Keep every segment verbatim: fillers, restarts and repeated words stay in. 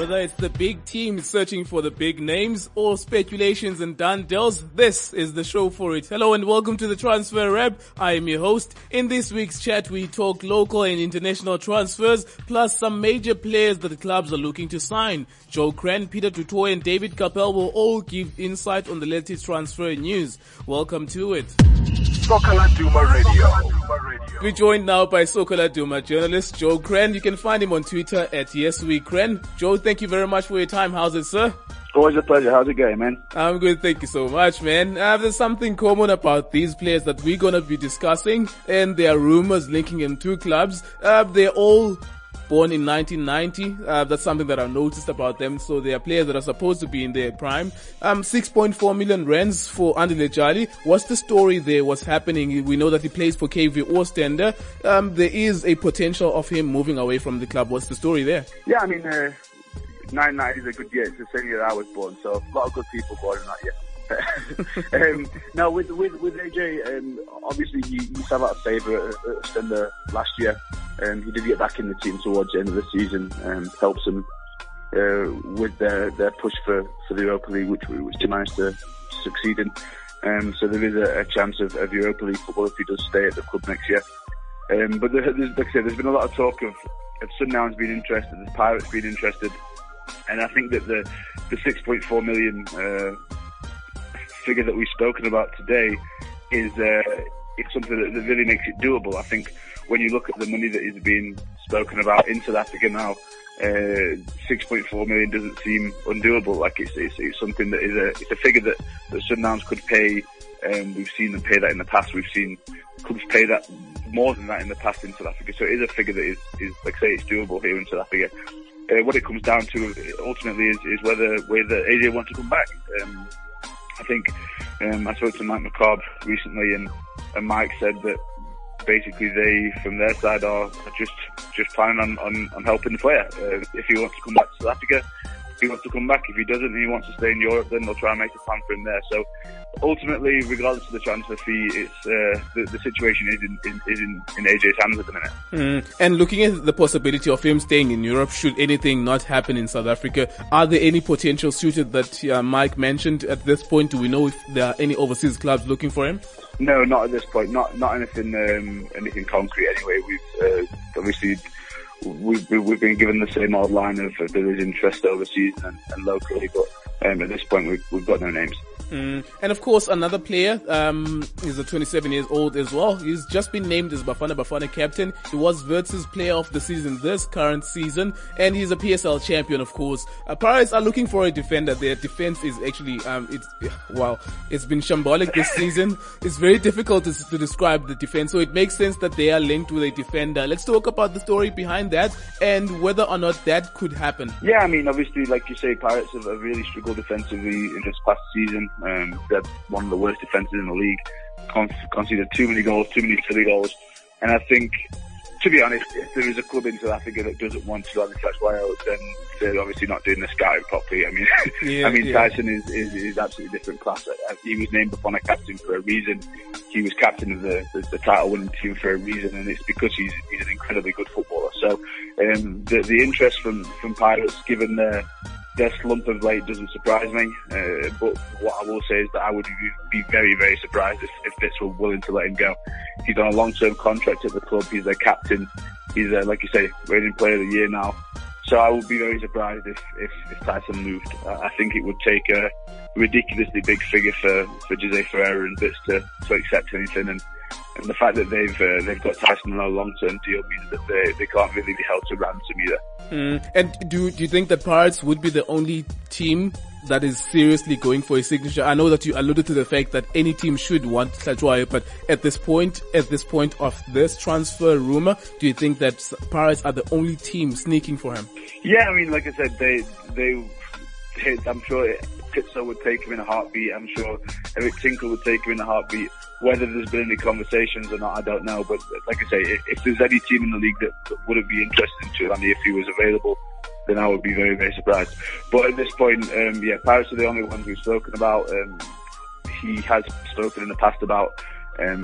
Whether it's the big teams searching for the big names or speculations and done deals, this is the show for it. Hello and welcome to the Transfer Rap. I am your host. In this week's chat, we talk local and international transfers, plus some major players that the clubs are looking to sign. Joe Cran, Peter Tutoy and David Capel will all give insight on the latest transfer news. Welcome to it. Soccer Duma Radio. We're joined now by Soccer Duma journalist Joe Cran. You can find him on Twitter at YesWeCran. Joe, thank you very much for your time. How's it, sir? Always a pleasure. How's it going, man? I'm good. Thank you so much, man. Uh, there's something common about these players that we're going to be discussing, and there are rumors linking them to clubs. Uh, they're all born in nineteen ninety. Uh, that's something that I've noticed about them. So they are players that are supposed to be in their prime. Um, six point four million rands for Andile Jali. What's the story there? What's happening? We know that he plays for K V Oostende. Um, there is a potential of him moving away from the club. What's the story there? Yeah, I mean, uh, nine ninety is a good year. It's the same year I was born. So a lot of good people born in that year. um, now with with with A J, um, obviously he, he fell out of favour at, at Stender last year. Um, he did get back in the team towards the end of the season, and um, helps them uh, with their, their push for, for the Europa League, which which they managed to succeed in. Um, so there is a, a chance of, of Europa League football if he does stay at the club next year. Um, but there, there's, like I said, there's been a lot of talk of, of Sundown's been interested, the Pirates been interested, and I think that the the six point four million uh, figure that we've spoken about today is uh, it's something that, that really makes it doable. I think when you look at the money that is being spoken about in South Africa now, uh, six point four million doesn't seem undoable. Like it's, it's, it's something that is a, it's a figure that, that Sundowns could pay. Um, we've seen them pay that in the past. We've seen clubs pay that more than that in the past in South Africa. So it is a figure that is, is like I say, it's doable here in South Africa. Uh, what it comes down to ultimately is, is whether, whether A J wants to come back. Um, I think, um, I spoke to Mike McCobb recently and, and Mike said that basically they, from their side, are just just planning on, on, on helping the player. Uh, if he wants to come back to South Africa, he wants to come back. If he doesn't and he wants to stay in Europe, then they'll try and make a plan for him there. So ultimately, regardless of the transfer fee, it's uh, the, the situation is in, in, is in, in A J's hands at the minute. Mm. And looking at the possibility of him staying in Europe, should anything not happen in South Africa, are there any potential suitors that uh, Mike mentioned at this point? Do we know if there are any overseas clubs looking for him? No, not at this point. Not not anything um, anything concrete. Anyway, we've uh, obviously we've we've been given the same old line of uh, there is interest overseas and, and locally, but um, at this point we've we've got no names. Mm. And of course, another player, um, is a twenty-seven years old as well. He's just been named as Bafana Bafana captain. He was Versus player of the season this current season, and he's a P S L champion, of course. Uh, Pirates are looking for a defender. Their defense is actually, um, it's, wow, it's been shambolic this season. It's very difficult to, to describe the defense, so it makes sense that they are linked with a defender. Let's talk about the story behind that and whether or not that could happen. Yeah, I mean, obviously, like you say, Pirates have, have really struggled defensively in this past season. Um, they're one of the worst defences in the league. Con- conceded too many goals, too many silly goals. And I think, to be honest, if there is a club in South Africa that doesn't want to have Touch Wild, then they're obviously not doing the scouting properly. I mean, yeah, I mean, yeah. Tyson is, is, is absolutely different class. He was named Bafana captain for a reason. He was captain of the, the, the title-winning team for a reason, and it's because he's, he's an incredibly good footballer. So, um, the, the interest from, from Pirates, given their, their slump of late, doesn't surprise me. Uh, but what I will say is that I would be very, very surprised if, if Bits were willing to let him go. He's on a long-term contract at the club. He's their captain. He's, uh, like you say, reigning player of the year now. So I would be very surprised if, if, if Tyson moved. Uh, I think it would take a ridiculously big figure for, for Jose Ferreira and Bits to, to accept anything. And, and the fact that they've uh, they've got Tyson on a long-term deal means that they, they can't really be held to ransom either. Mm. And do do you think that Pirates would be the only team that is seriously going for a signature? I know that you alluded to the fact that any team should want Hlatshwayo, but at this point, at this point of this transfer rumor, do you think that Pirates are the only team sneaking for him? Yeah, I mean, like I said, they they. I'm sure Pitso would take him in a heartbeat. I'm sure Eric Tinkle would take him in a heartbeat. Whether there's been any conversations or not, I don't know. But like I say, if, if there's any team in the league that, that wouldn't be interested in Tulani if he was available, then I would be very, very surprised. But at this point, um, yeah, Pirates are the only ones we've spoken about. Um, he has spoken in the past about um,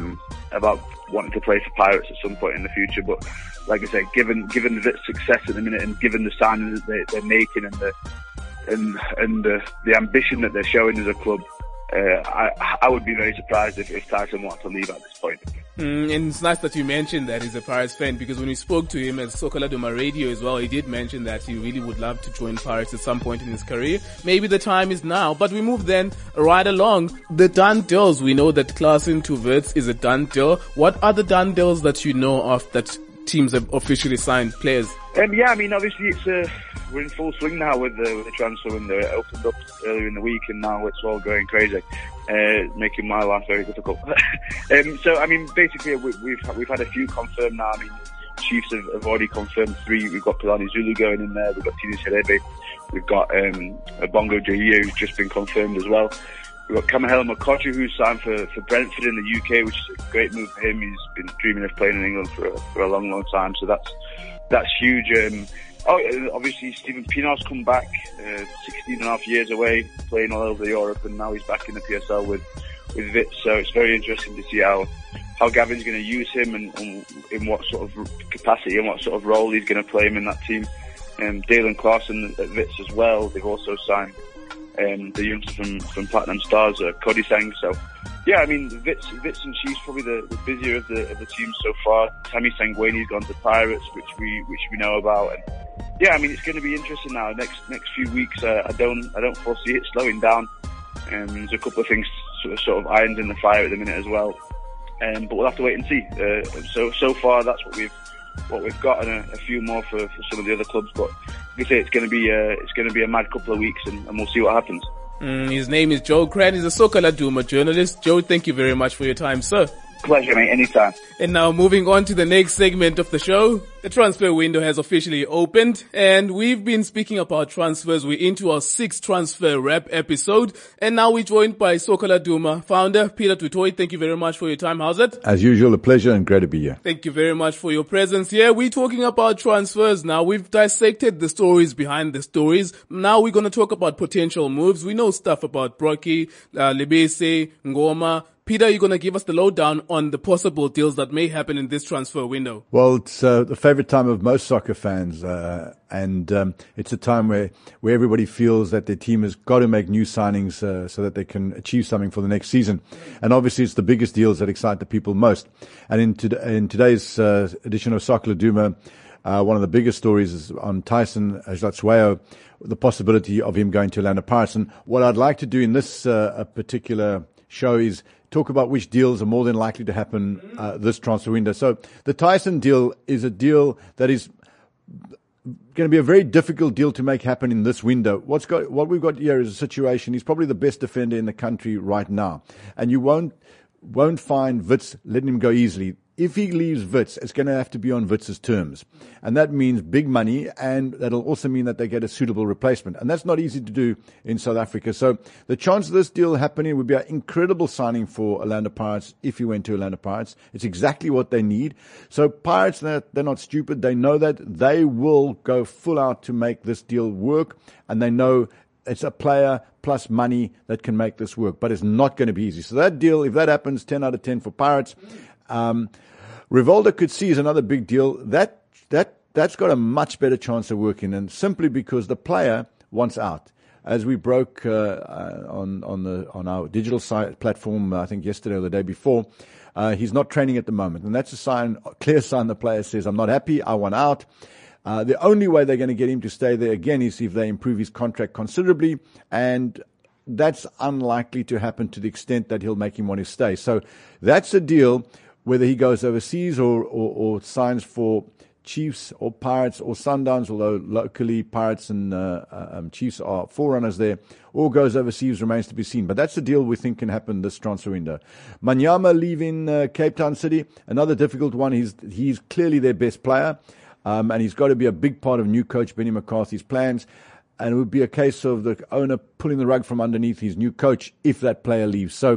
about wanting to play for Pirates at some point in the future. But like I said, given given the success at the minute and given the signings that they, they're making and the and and the, the ambition that they're showing as a club, uh, I I would be very surprised if, if Tyson wanted to leave at this point. Mm, and it's nice that you mentioned that he's a Pirates fan, because when we spoke to him at Soccer Laduma Radio as well, he did mention that he really would love to join Pirates at some point in his career. Maybe the time is now, but we move then right along. The done deals. We know that Klaasen to Wits is a done deal. What are the done deals that you know of that teams have officially signed players? Um, yeah, I mean, obviously it's uh, we're in full swing now with the, with the transfer window. It opened up earlier in the week, and now it's all going crazy, uh, making my life very difficult. um, so, I mean, basically we, we've we've had a few confirmed now. I mean, Chiefs have, have already confirmed three. We've got Pilani Zulu going in there. We've got Tini Serebe. We've got um, Bongo Jahia, who's just been confirmed as well. We've got Kamahela Makocha, who's signed for, for Brentford in the U K, which is a great move for him. He's been dreaming of playing in England for a, for a long, long time. So that's that's huge. Um, oh, obviously Stephen Pienaar's come back, uh, sixteen and a half years away, playing all over Europe, and now he's back in the P S L with with Wits. So it's very interesting to see how how Gavin's going to use him and, and in what sort of capacity and what sort of role he's going to play him in that team. Um, Dalen Klaasen at Wits as well. They've also signed Um, the youngster from, from Platinum Stars, uh, Cody Sang. So, yeah, I mean, Wits, Wits and Chiefs probably the, the busier of the of the teams so far. Tammy Sangwani's gone to Pirates, which we which we know about. And yeah, I mean, it's going to be interesting now. Next next few weeks, uh, I don't I don't foresee it slowing down. Um, there's a couple of things sort of, sort of irons in the fire at the minute as well. Um, but we'll have to wait and see. Uh, so so far, that's what we've what we've got, and a, a few more for, for some of the other clubs. But like I say, it's going to be a, it's going to be a mad couple of weeks, and, and we'll see what happens. Mm, his name is Joe Cran. He's a Soccer Laduma journalist. Joe, thank you very much for your time, sir. Pleasure, mate. Anytime. And now moving on to the next segment of the show. The transfer window has officially opened, and we've been speaking about transfers. We're into our sixth transfer wrap episode, and now we're joined by Soccer Laduma founder Peter du Toit. Thank you very much for your time. How's it? As usual, a pleasure and great to be here. Thank you very much for your presence here. We're talking about transfers now. We've dissected the stories behind the stories. Now we're going to talk about potential moves. We know stuff about Brocky, uh, Lebese, Ngoma. Peter, you're going to give us the lowdown on the possible deals that may happen in this transfer window. Well, it's uh, the favorite time of most soccer fans, uh, and um, it's a time where, where everybody feels that their team has got to make new signings uh, so that they can achieve something for the next season. And obviously, it's the biggest deals that excite the people most. And in, to, in today's uh, edition of Soccer Laduma, uh, one of the biggest stories is on Tyson Ajlatswayo, the possibility of him going to Orlando Pirates. And what I'd like to do in this uh, particular show is talk about which deals are more than likely to happen uh, this transfer window. So the Tyson deal is a deal that is going to be a very difficult deal to make happen in this window. What's got, what we've got here is a situation. He's probably the best defender in the country right now, and you won't won't find Wits letting him go easily. If he leaves Wits, it's going to have to be on Wits' terms. And that means big money, and that'll also mean that they get a suitable replacement. And that's not easy to do in South Africa. So the chance of this deal happening would be an incredible signing for Orlando Pirates if he went to Orlando Pirates. It's exactly what they need. So Pirates, they're, they're not stupid. They know that they will go full out to make this deal work, and they know it's a player plus money that can make this work. But it's not going to be easy. So that deal, if that happens, ten out of ten for Pirates. Um, Rivaldo could see is another big deal. That that that's got a much better chance of working, and simply because the player wants out. As we broke uh, uh, on on the on our digital site platform, uh, I think yesterday or the day before, uh, he's not training at the moment, and that's a sign, a clear sign. The player says, "I'm not happy. I want out." Uh, the only way they're going to get him to stay there again is if they improve his contract considerably, and that's unlikely to happen to the extent that he'll make him want to stay. So that's a deal. Whether he goes overseas or, or, or signs for Chiefs or Pirates or Sundowns, although locally Pirates and uh, um, Chiefs are forerunners there, or goes overseas remains to be seen. But that's the deal we think can happen this transfer window. Manyama leaving uh, Cape Town City, another difficult one. He's he's clearly their best player, um, and he's got to be a big part of new coach Benny McCarthy's plans. And it would be a case of the owner pulling the rug from underneath his new coach if that player leaves. So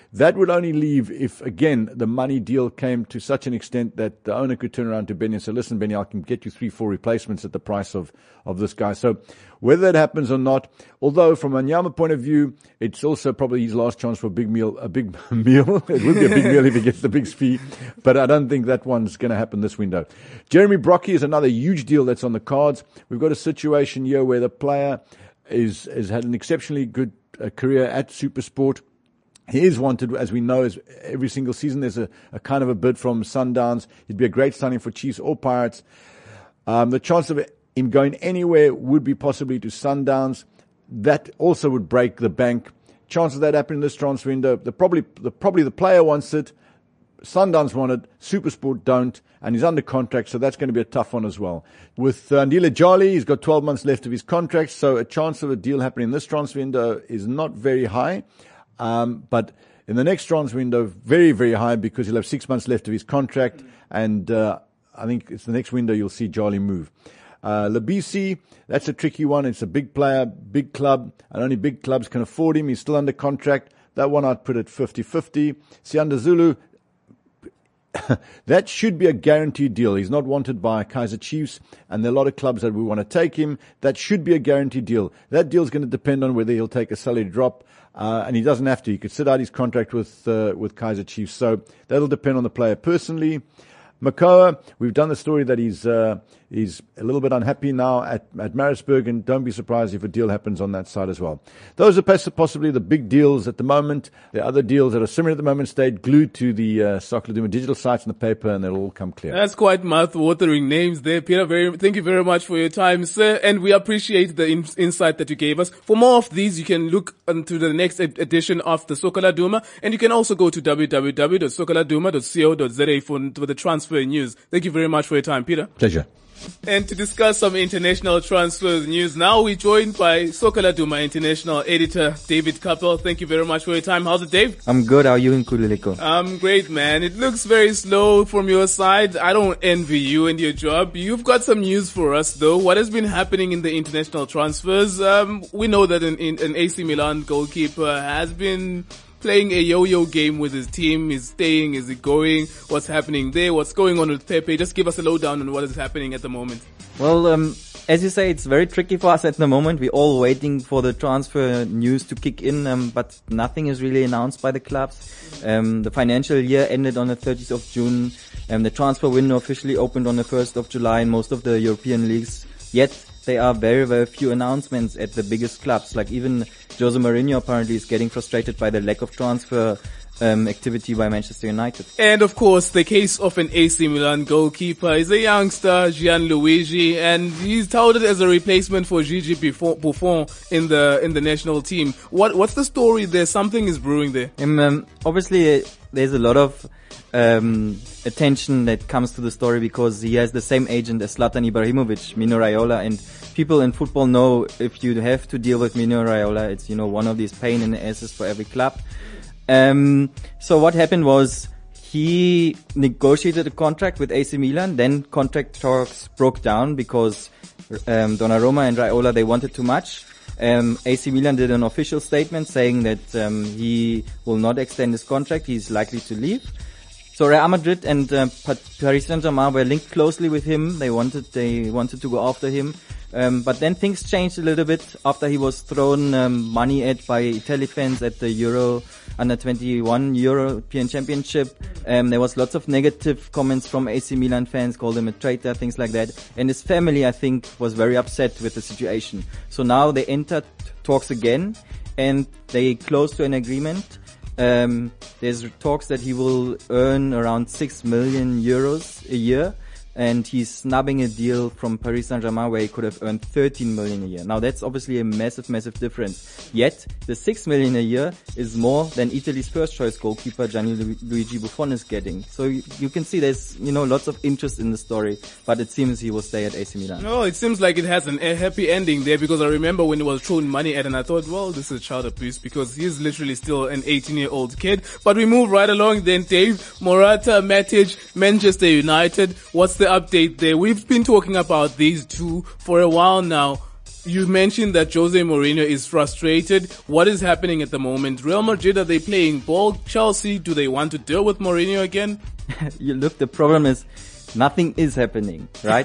That would only leave if, again, the money deal came to such an extent that the owner could turn around to Benny and say, listen, Benny, I can get you three, four replacements at the price of, of this guy. So whether that happens or not, although from a Nyama point of view, it's also probably his last chance for a big meal, a big meal. It would be a big meal if he gets the big fee, but I don't think that one's going to happen this window. Jeremy Brockie is another huge deal that's on the cards. We've got a situation here where the player is, has had an exceptionally good uh, career at SuperSport. He is wanted, as we know, as every single season there's a, a kind of a bid from Sundowns. He'd be a great signing for Chiefs or Pirates. Um, the chance of him going anywhere would be possibly to Sundowns. That also would break the bank. Chance of that happening in this transfer window. The probably, the, probably the player wants it. Sundowns want it. SuperSport don't. And he's under contract, so that's going to be a tough one as well. With uh, Ndile Jali, he's got twelve months left of his contract, so a chance of a deal happening in this transfer window is not very high. Um, but in the next transfer window, very, very high because he'll have six months left of his contract. And, uh, I think it's the next window you'll see Jali move. Uh, Labisi, that's a tricky one. It's a big player, big club, and only big clubs can afford him. He's still under contract. That one I'd put at fifty-fifty. Sianda Zulu, that should be a guaranteed deal. He's not wanted by Kaizer Chiefs, and there are a lot of clubs that we want to take him. That should be a guaranteed deal. That deal is going to depend on whether he'll take a salary drop, uh, and he doesn't have to. He could sit out his contract with uh, with Kaizer Chiefs. So that'll depend on the player personally. Makoa, we've done the story that he's uh, he's a little bit unhappy now at, at Maritzburg, and don't be surprised if a deal happens on that side as well. Those are possibly the big deals at the moment. There are other deals that are similar at the moment, stayed glued to the uh, Soccer Laduma digital sites and the paper, and they'll all come clear. That's quite mouth-watering names there, Peter. Very, thank you very much for your time, sir, and we appreciate the in- insight that you gave us. For more of these, you can look into the next ed- edition of the Soccer Laduma, and you can also go to w w w dot soccer laduma dot co dot z a for, for the transfer news. Thank you very much for your time, Peter. Pleasure. And to discuss some international transfer news, now we're joined by Soccer Laduma International editor David Kappel. Thank you very much for your time. How's it, Dave? I'm good. How are you in Kululeko? I'm great, man. It looks very slow from your side. I don't envy you and your job. You've got some news for us, though. What has been happening in the international transfers? Um, we know that an, an A C Milan goalkeeper has been playing a yo-yo game with his team. Is staying? Is he going? What's happening there? What's going on with Pepe? Just give us a lowdown on what is happening at the moment. Well, um, as you say, it's very tricky for us at the moment. We're all waiting for the transfer news to kick in, um, but nothing is really announced by the clubs. Um, the financial year ended on the thirtieth of June. Um, the transfer window officially opened on the first of July in most of the European leagues. Yet, there are very, very few announcements at the biggest clubs. Like even Jose Mourinho apparently is getting frustrated by the lack of transfer um, activity by Manchester United. And of course, the case of an A C Milan goalkeeper is a youngster, Gianluigi, and he's touted as a replacement for Gigi Buffon in the in the national team. What what's the story there? Something is brewing there. Um, um, obviously, uh, there's a lot of um, attention that comes to the story because he has the same agent as Zlatan Ibrahimovic, Mino Raiola, and people in football know if you have to deal with Mino Raiola, it's, you know, one of these pain in the asses for every club. Um, so what happened was he negotiated a contract with A C Milan, then contract talks broke down because um, Donnarumma and Raiola, they wanted too much. Um, A C Milan did an official statement saying that um, he will not extend his contract, he's likely to leave. So Real Madrid and uh, Paris Saint-Germain were linked closely with him. They wanted they wanted to go after him. Um, but then things changed a little bit after he was thrown um, money at by Italy fans at the Euro under twenty-one European Championship. Um, there was lots of negative comments from A C Milan fans, called him a traitor, things like that. And his family, I think, was very upset with the situation. So now they entered talks again, and they close to an agreement. Um, there's talks that he will earn around six million euros a year. And he's snubbing a deal from Paris Saint-Germain where he could have earned thirteen million a year. Now that's obviously a massive, massive difference. Yet, the six million a year is more than Italy's first choice goalkeeper Gianluigi Buffon is getting. So you, you can see there's, you know, lots of interest in the story, but it seems he will stay at A C Milan. No, it seems like it has an, a happy ending there because I remember when he was thrown money at and I thought, well, this is child abuse because he's literally still an eighteen year old kid. But we move right along then, Dave. Morata, Matic, Manchester United. What's the update there? We've been talking about these two for a while now. you mentioned that Jose Mourinho is frustrated. What is happening at the moment? Real Madrid, are they playing ball? Chelsea, do they want to deal with Mourinho again? You look, the problem is nothing is happening, right?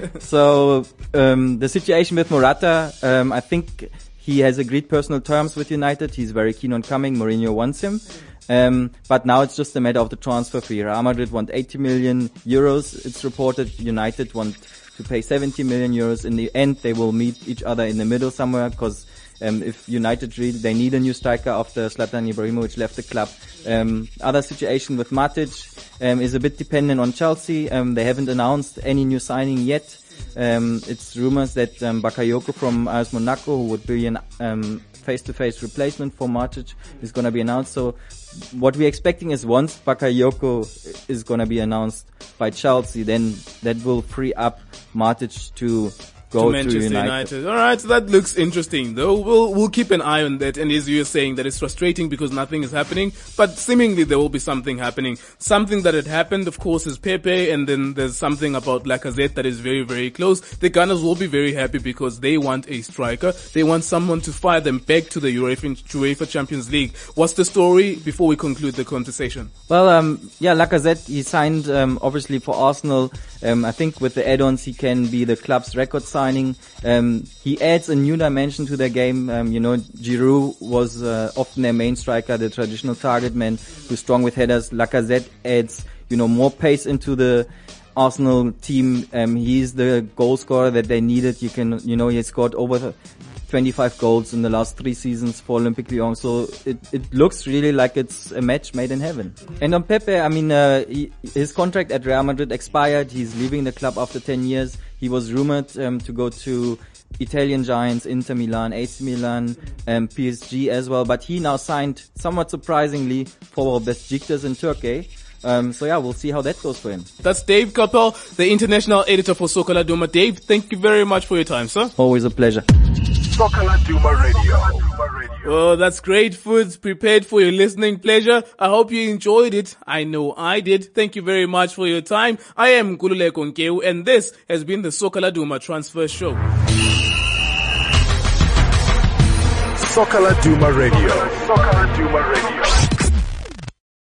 So um, the situation with Morata, um, I think he has agreed personal terms with United. He's very keen on coming. Mourinho wants him. Um, but now it's just a matter of the transfer fee. Real Madrid want eighty million euros. It's reported United want to pay seventy million euros. In the end, they will meet each other in the middle somewhere, because um, if United really, they need a new striker after Zlatan Ibrahimovic left the club. Um, other situation with Matic um, is a bit dependent on Chelsea. Um, they haven't announced any new signing yet. Um, it's rumors that um, Bakayoko from A S Monaco, who would be an um, face-to-face replacement for Matic, is going to be announced. So what we're expecting is once Bakayoko is going to be announced by Chelsea, then that will free up Matic to go to Manchester to United. United. All right, so that looks interesting, though. We'll we'll keep an eye on that. And as you're saying, that it's frustrating because nothing is happening, but seemingly there will be something happening. Something that had happened, of course, is Pepe, and then there's something about Lacazette that is very, very close. The Gunners will be very happy because they want a striker. They want someone to fire them back to the UEFA, UEFA Champions League. What's the story before we conclude the conversation? Well, um, yeah, Lacazette, he signed um, obviously for Arsenal. Um, I think with the add-ons, he can be the club's record signing. Um, he adds a new dimension to their game. Um, you know, Giroud was uh, often their main striker, the traditional target man, who's strong with headers. Lacazette adds, you know, more pace into the Arsenal team. Um, he's the goal scorer that they needed. You can, you know, he has scored over twenty-five goals in the last three seasons for Olympique Lyon. So it, it looks really like it's a match made in heaven. And on Pepe, I mean, uh, he, his contract at Real Madrid expired. He's leaving the club after ten years. He was rumored um, to go to Italian giants, Inter Milan, A C Milan, um, P S G as well. But he now signed, somewhat surprisingly, for Besiktas in Turkey. Um, so yeah, we'll see how that goes for him. That's Dave Capel, the international editor for Soccer Laduma. Dave, thank you very much for your time, sir. Always a pleasure. Soccer Laduma Radio. Oh, that's great food prepared for your listening pleasure. I hope you enjoyed it. I know I did. Thank you very much for your time. I am Nkululeko Nkeu, and this has been the Soccer Laduma Transfer Show. Soccer Laduma Radio. Soccer Laduma Radio.